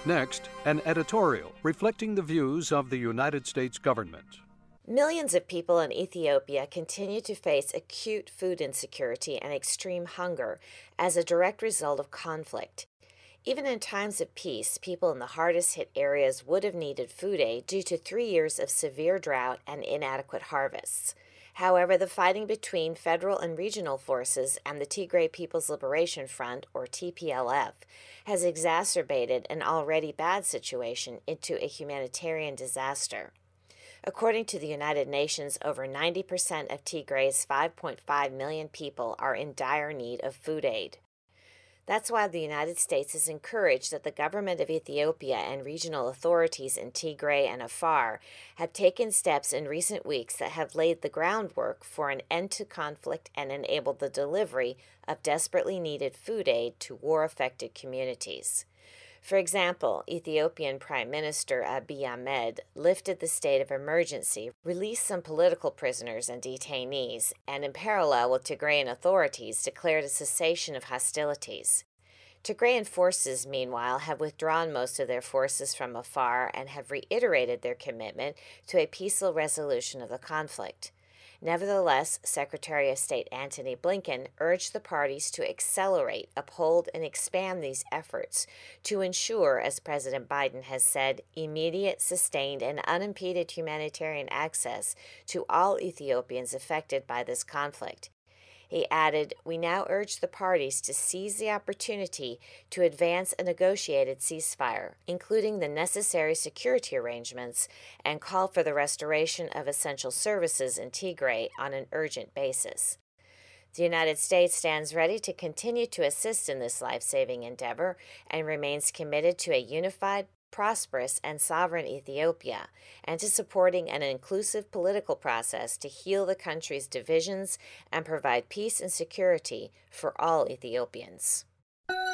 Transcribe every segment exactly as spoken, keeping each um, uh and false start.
Next, an editorial reflecting the views of the United States government. Millions of people in Ethiopia continue to face acute food insecurity and extreme hunger as a direct result of conflict. Even in times of peace, people in the hardest hit areas would have needed food aid due to three years of severe drought and inadequate harvests. However, the fighting between federal and regional forces and the Tigray People's Liberation Front, or T P L F, has exacerbated an already bad situation into a humanitarian disaster. According to the United Nations, over ninety percent of Tigray's five point five million people are in dire need of food aid. That's why the United States has encouraged that the government of Ethiopia and regional authorities in Tigray and Afar have taken steps in recent weeks that have laid the groundwork for an end to conflict and enabled the delivery of desperately needed food aid to war-affected communities. For example, Ethiopian Prime Minister Abiy Ahmed lifted the state of emergency, released some political prisoners and detainees, and in parallel with Tigrayan authorities declared a cessation of hostilities. Tigrayan forces, meanwhile, have withdrawn most of their forces from Afar and have reiterated their commitment to a peaceful resolution of the conflict. Nevertheless, Secretary of State Antony Blinken urged the parties to accelerate, uphold, and expand these efforts to ensure, as President Biden has said, immediate, sustained, and unimpeded humanitarian access to all Ethiopians affected by this conflict. He added, "We now urge the parties to seize the opportunity to advance a negotiated ceasefire, including the necessary security arrangements, and call for the restoration of essential services in Tigray on an urgent basis." The United States stands ready to continue to assist in this life-saving endeavor and remains committed to a unified, prosperous, and sovereign Ethiopia, and to supporting an inclusive political process to heal the country's divisions and provide peace and security for all Ethiopians.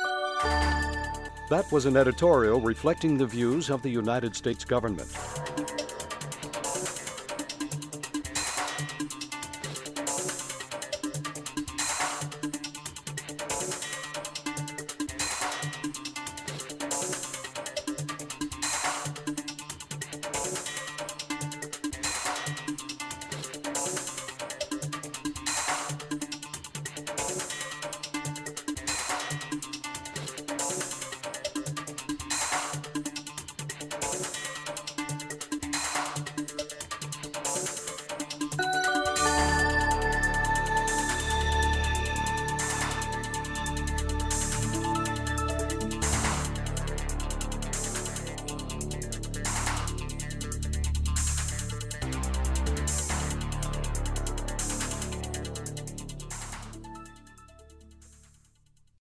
That was an editorial reflecting the views of the United States government.